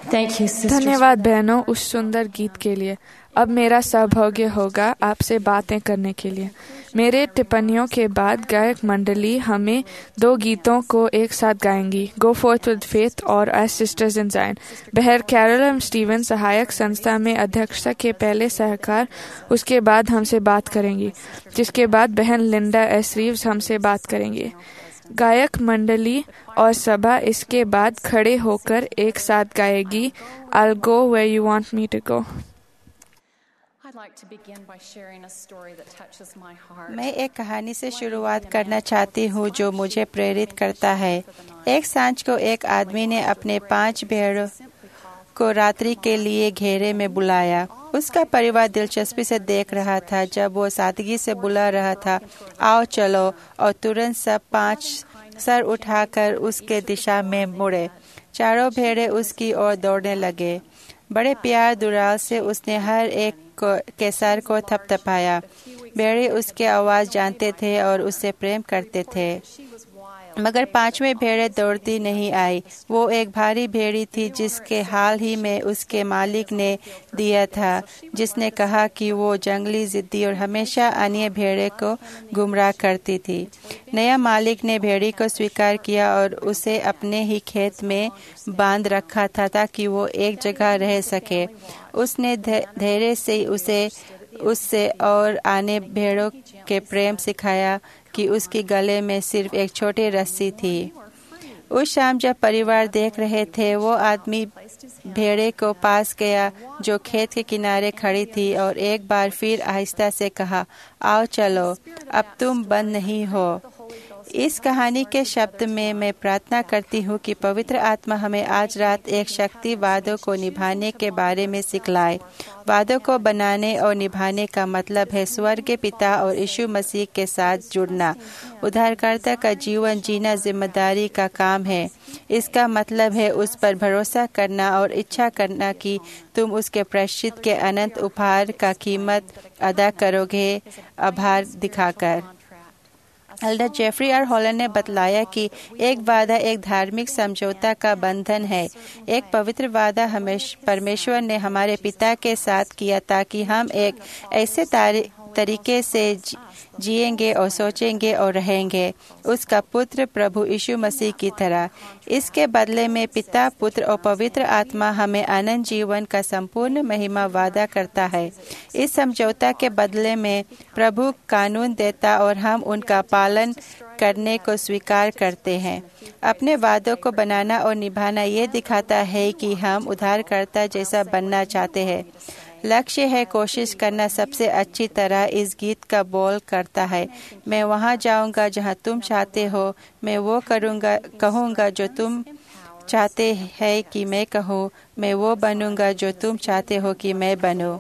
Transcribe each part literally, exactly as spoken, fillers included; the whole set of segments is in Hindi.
Thank you, sisters. धन्यवाद बहनों उस सुंदर गीत के लिए। अब मेरा सौभाग्य होगा आपसे बातें करने के लिए। मेरे टिप्पणियों के बाद गायक मंडली हमें दो गीतों को एक साथ गाएंगी, गो फोर्थ विद फेथ और एज सिस्टर्स इन ज़ायन। बहर कैरोल एम स्टीवन सहायक संस्था में अध्यक्षता के पहले सहकार उसके बाद हमसे बात करेंगी, जिसके बाद बहन लिंडा एस रीव्स हमसे बात करेंगे। गायक मंडली और सभा इसके बाद खड़े होकर एक साथ गाएगी, I'll go where you want me to go। मैं एक कहानी से शुरुआत करना चाहती हूँ जो मुझे प्रेरित करता है। एक सांझ को एक आदमी ने अपने पांच भेड़ों को रात्रि के लिए घेरे में बुलाया। उसका परिवार दिलचस्पी से देख रहा था जब वो सादगी से बुला रहा था, आओ चलो, और तुरंत सब पांच सर उठाकर उसके दिशा में मुड़े। चारों भेड़े उसकी ओर दौड़ने लगे। बड़े प्यार दुलार से उसने हर एक को, के सर को थपथपाया। भेड़े उसके आवाज़ जानते थे और उससे प्रेम करते थे, मगर पांचवें भेड़े दौड़ती नहीं आई। वो एक भारी भेड़ी थी जिसके हाल ही में उसके मालिक ने दिया था, जिसने कहा कि वो जंगली, जिद्दी और हमेशा अन्य भेड़े को गुमराह करती थी। नया मालिक ने भेड़ी को स्वीकार किया और उसे अपने ही खेत में बांध रखा था ताकि वो एक जगह रह सके। उसने धैर्य से उसे उससे और आने भेड़ों के प्रेम सिखाया कि उसके गले में सिर्फ एक छोटी रस्सी थी। उस शाम जब परिवार देख रहे थे, वो आदमी भेड़े को पास गया जो खेत के किनारे खड़ी थी और एक बार फिर आहिस्ता से कहा, आओ चलो, अब तुम बंद नहीं हो। इस कहानी के शब्द में मैं प्रार्थना करती हूँ कि पवित्र आत्मा हमें आज रात एक शक्ति वादों को निभाने के बारे में सिखलाए। वादों को बनाने और निभाने का मतलब है स्वर्ग पिता और यीशु मसीह के साथ जुड़ना। उद्धारकर्ता का जीवन जीना जिम्मेदारी का काम है। इसका मतलब है उस पर भरोसा करना और इच्छा करना कि तुम उसके प्रायश्चित के अनंत उपहार का कीमत अदा करोगे, आभार दिखाकर। एल्डर जेफरी आर हॉलैंड ने बतलाया कि एक वादा एक धार्मिक समझौता का बंधन है। एक पवित्र वादा हमेशा परमेश्वर ने हमारे पिता के साथ किया ताकि हम एक ऐसे तरीके से जिएंगे और सोचेंगे और रहेंगे उसका पुत्र प्रभु यीशु मसीह की तरह। इसके बदले में पिता, पुत्र और पवित्र आत्मा हमें अनंत जीवन का संपूर्ण महिमा वादा करता है। इस समझौता के बदले में प्रभु कानून देता और हम उनका पालन करने को स्वीकार करते हैं। अपने वादों को बनाना और निभाना ये दिखाता है कि हम उद्धारकर्ता जैसा बनना चाहते हैं। लक्ष्य है कोशिश करना सबसे अच्छी तरह। इस गीत का बोल करता है, मैं वहाँ जाऊँगा जहाँ तुम चाहते हो, मैं वो करूँगा कहूँगा जो तुम चाहते हैं कि मैं कहूँ, मैं वो बनूँगा जो तुम चाहते हो कि मैं बनूँ।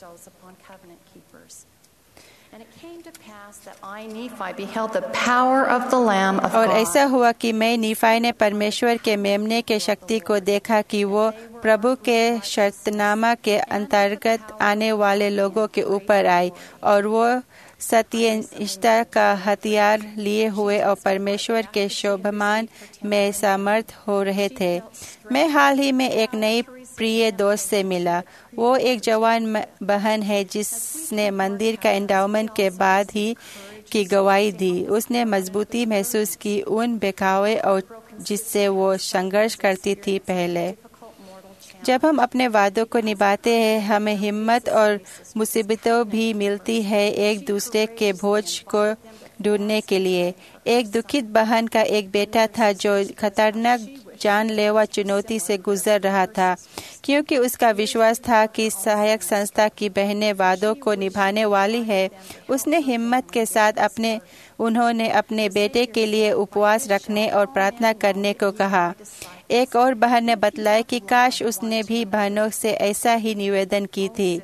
और ऐसा हुआ कि मैं नीफाई ने परमेश्वर के मेमने के शक्ति को देखा कि वो प्रभु के शर्तनामा के अंतर्गत आने वाले लोगों के ऊपर आई और वो सत्यनिष्ठा का हथियार लिए हुए और परमेश्वर के शोभमान में समर्थ हो रहे थे। मैं हाल ही में एक नई प्रिय दोस्त से मिला। वो एक जवान बहन है जिसने मंदिर का एंडाउमेंट के बाद ही की गवाही दी। उसने मजबूती महसूस की उन बेखावे और जिससे वो संघर्ष करती थी पहले। जब हम अपने वादों को निभाते हैं, हमें हिम्मत और मुसीबतों भी मिलती है एक दूसरे के बोझ को ढूंढने के लिए। एक दुखित बहन का एक बेटा था जो खतरनाक जानलेवा चुनौती से गुजर रहा था, क्योंकि उसका विश्वास था कि सहायक संस्था की बहनें वादों को निभाने वाली है। उसने हिम्मत के साथ अपने उन्होंने अपने बेटे के लिए उपवास रखने और प्रार्थना करने को कहा। एक और बहन ने बतलाया कि काश उसने भी बहनों से ऐसा ही निवेदन की थी।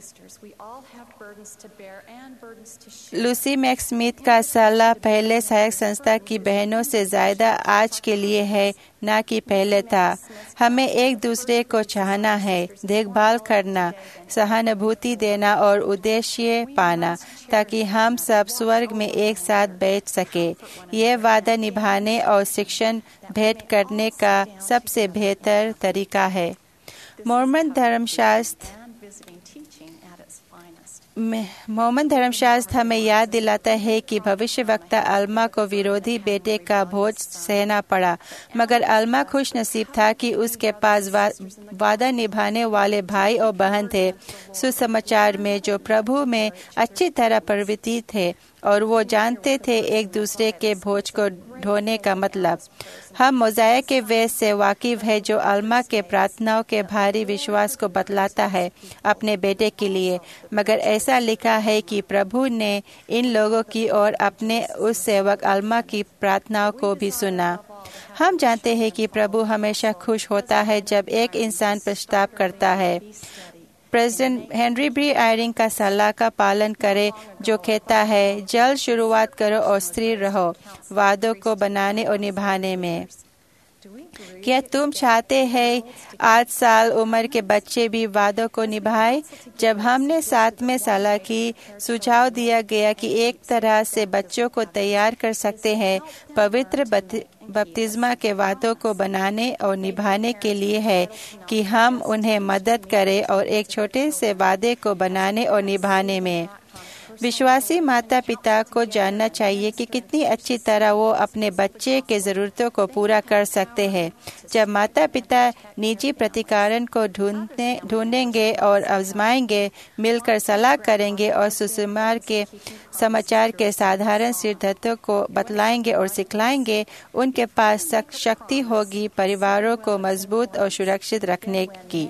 लूसी मैक्स स्मिथ का सलाह पहले सहायक संस्था की बहनों से ज्यादा आज के लिए है, ना कि पहले था। हमें एक दूसरे को चाहना है, देखभाल करना, सहानुभूति देना और उद्देश्य पाना, ताकि हम सब स्वर्ग में एक साथ बैठ सके। ये वादा निभाने और शिक्षण भेंट करने का सबसे बेहतर तरीका है। मोर्मन धर्मशास्त्र मोमन धर्मशास्त्र हमें याद दिलाता है कि भविष्यवक्ता अल्मा को विरोधी बेटे का बोझ सहना पड़ा, मगर अल्मा खुश नसीब था कि उसके पास वा, वादा निभाने वाले भाई और बहन थे। सुसमाचार में जो प्रभु में अच्छी तरह प्रवृत्ति थे और वो जानते थे एक दूसरे के बोझ को ढोने का मतलब। हम मोज़ाया के वेद से वाकिफ है जो अल्मा के प्रार्थनाओं के भारी विश्वास को बतलाता है अपने बेटे के लिए, मगर ऐसा लिखा है कि प्रभु ने इन लोगों की और अपने उस सेवक अल्मा की प्रार्थनाओं को भी सुना। हम जानते हैं कि प्रभु हमेशा खुश होता है जब एक इंसान पश्चाताप करता है। प्रेसिडेंट हेनरी बी आयरिंग का सलाह का पालन करें जो कहता है, जल्द शुरुआत करो और स्थिर रहो वादों को बनाने और निभाने में। क्या तुम चाहते हैं आठ साल उम्र के बच्चे भी वादों को निभाए? जब हमने साथ में सलाह की, सुझाव दिया गया कि एक तरह से बच्चों को तैयार कर सकते हैं पवित्र बपतिस्मा के वादों को बनाने और निभाने के लिए है कि हम उन्हें मदद करें और एक छोटे से वादे को बनाने और निभाने में। विश्वासी माता पिता को जानना चाहिए कि कितनी अच्छी तरह वो अपने बच्चे के ज़रूरतों को पूरा कर सकते हैं। जब माता पिता निजी प्रतिकारण को ढूंढने ढूंढेंगे और आजमाएंगे, मिलकर सलाह करेंगे और सुसमाचार के समाचार के साधारण सिद्धांतों को बतलाएंगे और सिखलाएंगे, उनके पास शक्ति होगी परिवारों को मजबूत और सुरक्षित रखने की।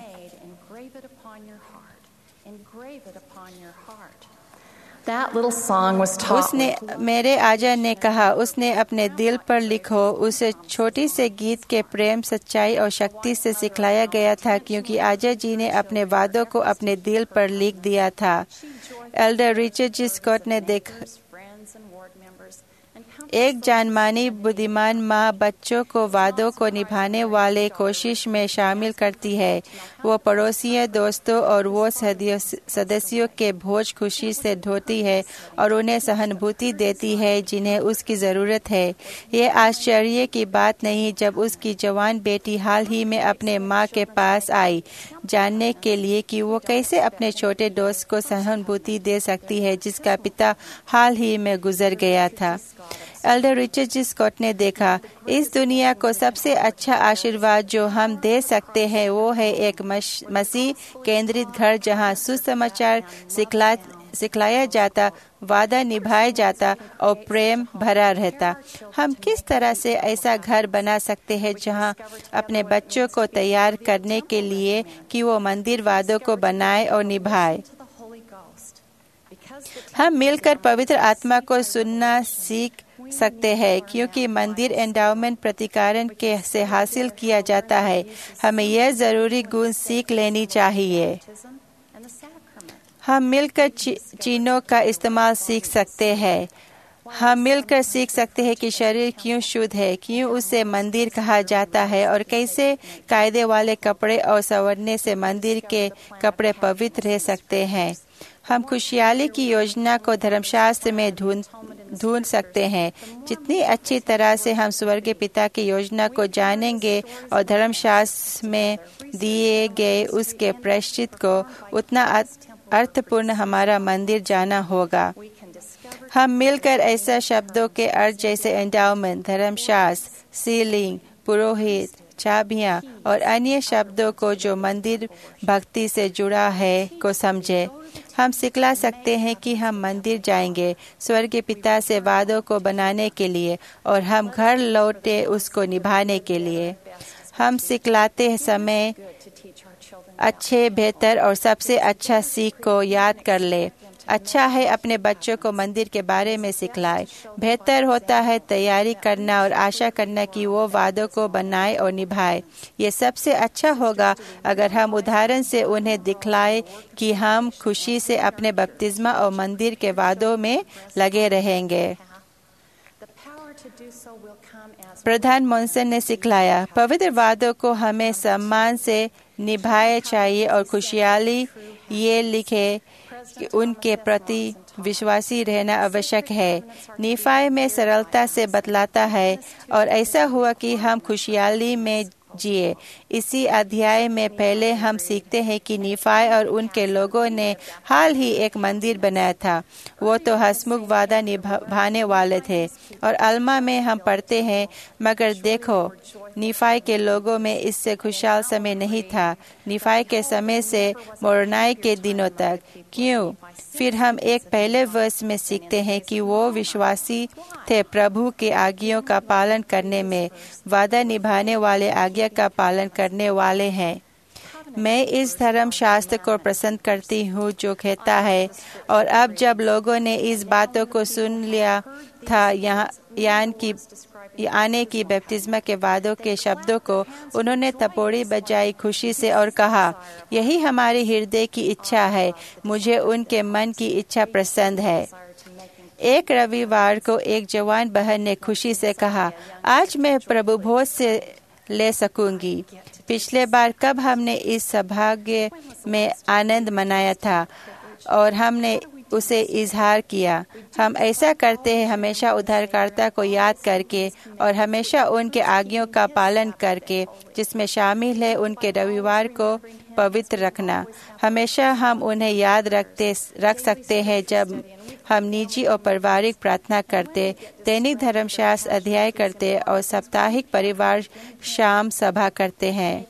That little song was taught. उसने मेरे आजा ने कहा, उसने अपने दिल पर लिखो। उसे छोटी से गीत के प्रेम, सच्चाई और शक्ति से सिखलाया गया था, क्योंकि आजा जी ने अपने वादों को अपने दिल पर लिख दिया था। एल्डर रिचर्ड जी स्कॉट ने देखा, एक जानमानी बुद्धिमान माँ बच्चों को वादों को निभाने वाले कोशिश में शामिल करती है। वो पड़ोसियों, दोस्तों और वो सदस्यों के बोझ खुशी से ढोती है और उन्हें सहानुभूति देती है जिन्हें उसकी ज़रूरत है। ये आश्चर्य की बात नहीं जब उसकी जवान बेटी हाल ही में अपने माँ के पास आई, जानने के लिए कि वो कैसे अपने छोटे दोस्त को सहानुभूति दे सकती है जिसका पिता हाल ही में गुजर गया था। एल्डर रिचर्ड जी स्कॉट ने देखा, इस दुनिया को सबसे अच्छा आशीर्वाद जो हम दे सकते हैं वो है एक मसीह केंद्रित घर जहां सुसमाचार सिखला सिखलाया जाता, वादा निभाया जाता और प्रेम भरा रहता। हम किस तरह से ऐसा घर बना सकते हैं जहां अपने बच्चों को तैयार करने के लिए कि वो मंदिर वादों को बनाए और निभाए? हम मिलकर पवित्र आत्मा को सुनना सीख सकते हैं, क्योंकि मंदिर एंडाउमेंट प्रतिकारण के से हासिल किया जाता है। हमें यह जरूरी गुण सीख लेनी चाहिए। हम मिलकर चीनों का इस्तेमाल सीख सकते हैं। हम मिलकर सीख सकते हैं कि शरीर क्यों शुद्ध है, क्यों उसे मंदिर कहा जाता है और कैसे कायदे वाले कपड़े और संवरने से मंदिर के कपड़े पवित्र रह सकते हैं। हम खुशहाली की योजना को धर्मशास्त्र में ढूंढ ढूंढ सकते हैं। जितनी अच्छी तरह से हम स्वर्गीय पिता की योजना को जानेंगे और धर्मशास्त्र में दिए गए उसके प्रायश्चित को, उतना अर्थपूर्ण हमारा मंदिर जाना होगा। हम मिलकर ऐसे शब्दों के अर्थ जैसे एंडाउमेंट, धर्मशास्त्र, सीलिंग, पुरोहित, चाबियां और अन्य शब्दों को जो मंदिर भक्ति से जुड़ा है को समझे। हम सिखला सकते हैं कि हम मंदिर जाएंगे स्वर्गीय पिता से वादों को बनाने के लिए और हम घर लौटे उसको निभाने के लिए। हम सिखलाते समय अच्छे, बेहतर और सबसे अच्छा सीख को याद कर ले। अच्छा है अपने बच्चों को मंदिर के बारे में सिखलाए। बेहतर होता है तैयारी करना और आशा करना कि वो वादों को बनाए और निभाए। ये सबसे अच्छा होगा अगर हम उदाहरण से उन्हें दिखलाए कि हम खुशी से अपने बपतिस्मा और मंदिर के वादों में लगे रहेंगे। प्रधान मॉन्सन ने सिखलाया, पवित्र वादों को हमें सम्मान से निभाए चाहिए और खुशहाली ये लिखे कि उनके प्रति विश्वासी रहना आवश्यक है। निफाई में सरलता से बतलाता है और ऐसा हुआ कि हम खुशहाली में जिए। इसी अध्याय में पहले हम सीखते हैं कि निफाई और उनके लोगों ने हाल ही एक मंदिर बनाया था। वो तो हंसमुख वादा निभाने वाले थे। और अल्मा में हम पढ़ते हैं, मगर देखो निफाई के लोगों में इससे खुशहाल समय नहीं था, निफाई के समय से मोरनाई के दिनों तक। क्यों? फिर हम एक पहले वर्ष में सीखते हैं कि वो विश्वासी थे, प्रभु के आज्ञाओं का पालन करने में, वादा निभाने वाले आज्ञा का पालन करने वाले हैं। मैं इस धर्म शास्त्र को पसंद करती हूँ जो कहता है, और अब जब लोगों ने इस बातों को सुन लिया था, यहाँ यान की आने की बपतिस्मा के वादों के शब्दों को, उन्होंने थप्पड़ी बजाई खुशी से और कहा, यही हमारे हृदय की इच्छा है, मुझे उनके मन की इच्छा पसंद है। एक रविवार को एक जवान बहन ने खुशी से कहा, आज मैं प्रभु भोज से ले सकूंगी। पिछले बार कब हमने इस सौभाग्य में आनंद मनाया था और हमने उसे इजहार किया। हम ऐसा करते हैं हमेशा उद्धारकर्ता को याद करके और हमेशा उनके आज्ञाओं का पालन करके, जिसमें शामिल है उनके रविवार को पवित्र रखना। हमेशा हम उन्हें याद रखते रख सकते हैं जब हम निजी और पारिवारिक प्रार्थना करते, दैनिक धर्मशास्त्र अध्याय करते और साप्ताहिक परिवार शाम सभा करते हैं।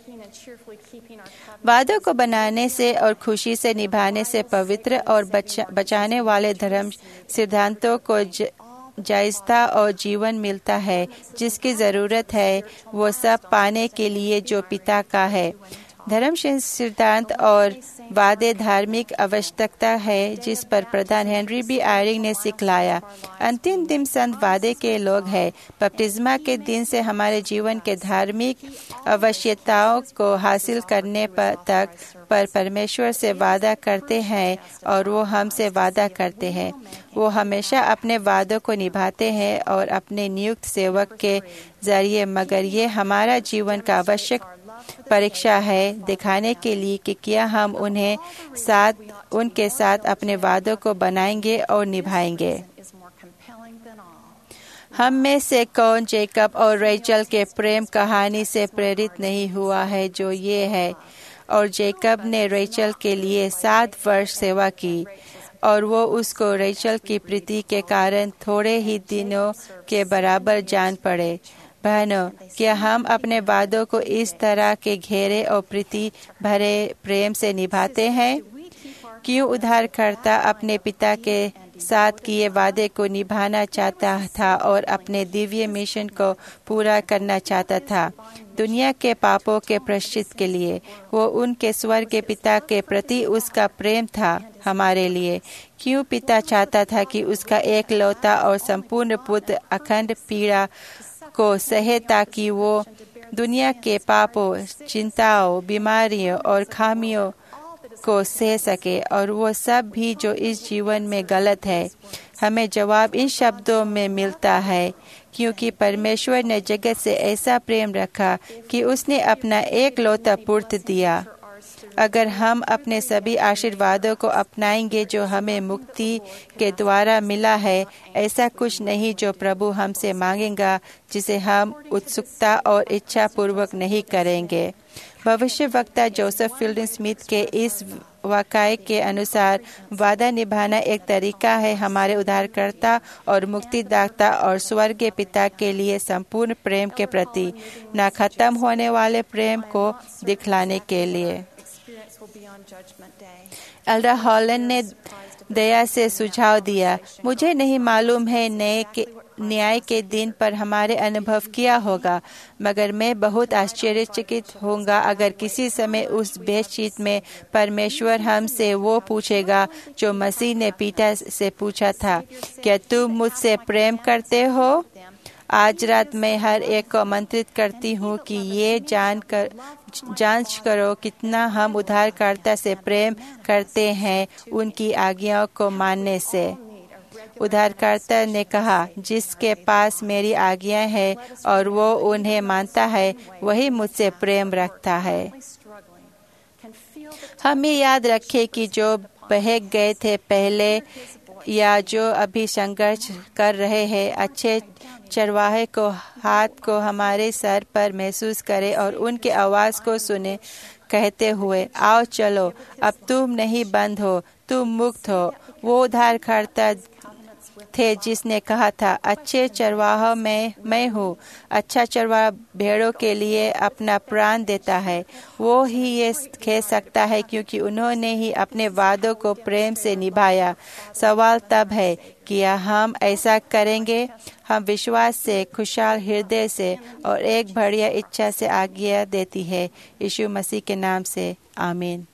वादों को बनाने से और खुशी से निभाने से पवित्र और बचा, बचाने वाले धर्म सिद्धांतों को ज, जायजता और जीवन मिलता है। जिसकी जरूरत है वो सब पाने के लिए जो पिता का है। धर्म सिद्धांत और वादे धार्मिक आवश्यकता है जिस पर प्रधान हेनरी बी आयरिंग ने सिखलाया। अंतिम दिन संत वादे के लोग हैं। बपतिस्मा के दिन से हमारे जीवन के धार्मिक आवश्यकताओं को हासिल करने पर तक पर परमेश्वर से वादा करते हैं और वो हमसे वादा करते हैं। वो हमेशा अपने वादों को निभाते हैं और अपने नियुक्त सेवक के जरिए, मगर ये हमारा जीवन का आवश्यक परीक्षा है दिखाने के लिए कि क्या हम उन्हें साथ उनके साथ अपने वादों को बनाएंगे और निभाएंगे। हम में से कौन जेकब और रेचल के प्रेम कहानी से प्रेरित नहीं हुआ है जो ये है, और जेकब ने रेचल के लिए सात वर्ष सेवा की और वो उसको रेचल की प्रीति के कारण थोड़े ही दिनों के बराबर जान पड़े। बहनों, क्या हम अपने वादों को इस तरह के घेरे और प्रीति भरे प्रेम से निभाते हैं? क्यों उद्धारकर्ता अपने पिता के साथ किए वादे को निभाना चाहता था और अपने दिव्य मिशन को पूरा करना चाहता था? दुनिया के पापों के प्रायश्चित के लिए। वो उनके स्वर्ग के पिता के प्रति उसका प्रेम था हमारे लिए। क्यों पिता चाहता था कि उसका एक लौता और संपूर्ण पुत्र अखंड पीड़ा को सहे ताकि वो दुनिया के पापों, चिंताओं, बीमारियों और खामियों को सह सके, और वो सब भी जो इस जीवन में गलत है। हमें जवाब इन शब्दों में मिलता है, क्योंकि परमेश्वर ने जगत से ऐसा प्रेम रखा कि उसने अपना एक लौता पुत्र दिया। अगर हम अपने सभी आशीर्वादों को अपनाएंगे जो हमें मुक्ति के द्वारा मिला है, ऐसा कुछ नहीं जो प्रभु हमसे मांगेगा जिसे हम उत्सुकता और इच्छा पूर्वक नहीं करेंगे। भविष्यवक्ता जोसेफ फील्डिंग स्मिथ के इस वाक़ये के अनुसार वादा निभाना एक तरीका है हमारे उद्धारकर्ता और मुक्तिदाता और स्वर्गीय पिता के लिए संपूर्ण प्रेम के प्रति न खत्म होने वाले प्रेम को दिखलाने के लिए। एल्डर हॉलैंड ने दया से सुझाव दिया, मुझे नहीं मालूम है नए के न्याय के दिन पर हमारे अनुभव क्या होगा, मगर मैं बहुत आश्चर्यचकित होऊंगा अगर किसी समय उस बातचीत में परमेश्वर हमसे वो पूछेगा जो मसीह ने पिता से पूछा था, क्या तुम मुझसे प्रेम करते हो? आज रात मैं हर एक को आमंत्रित करती हूँ कि ये जान कर जांच करो कितना हम उद्धारकर्ता से प्रेम करते हैं उनकी आज्ञाओं को मानने से। उद्धारकर्ता ने कहा, जिसके पास मेरी आज्ञाएं हैं और वो उन्हें मानता है, वही मुझसे प्रेम रखता है। हमें याद रखें कि जो बहक गए थे पहले या जो अभी संघर्ष कर रहे हैं, अच्छे चरवाहे को हाथ को हमारे सर पर महसूस करें और उनके आवाज़ को सुने, कहते हुए, आओ चलो, अब तुम नहीं बंद हो, तुम मुक्त हो। वो उद्धारकर्ता थे जिसने कहा था, अच्छे चरवाहा मैं मैं हूँ। अच्छा चरवाहा भेड़ों के लिए अपना प्राण देता है। वो ही ये कह सकता है क्योंकि उन्होंने ही अपने वादों को प्रेम से निभाया। सवाल तब है, क्या हम ऐसा करेंगे? हम विश्वास से, खुशहाल हृदय से और एक बढ़िया इच्छा से आज्ञा देती है। यीशु मसीह के नाम से, आमीन।